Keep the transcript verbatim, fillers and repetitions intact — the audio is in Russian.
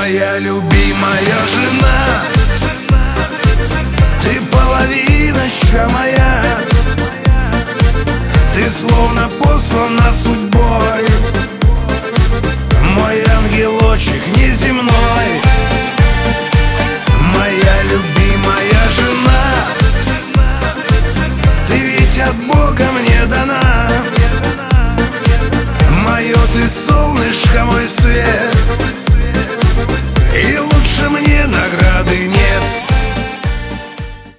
Моя любимая жена, ты половиночка моя, ты словно послана судьбой, мой ангелочек неземной. Моя любимая жена, ты ведь от Бога мне дана, мое ты солнышко, мой свет.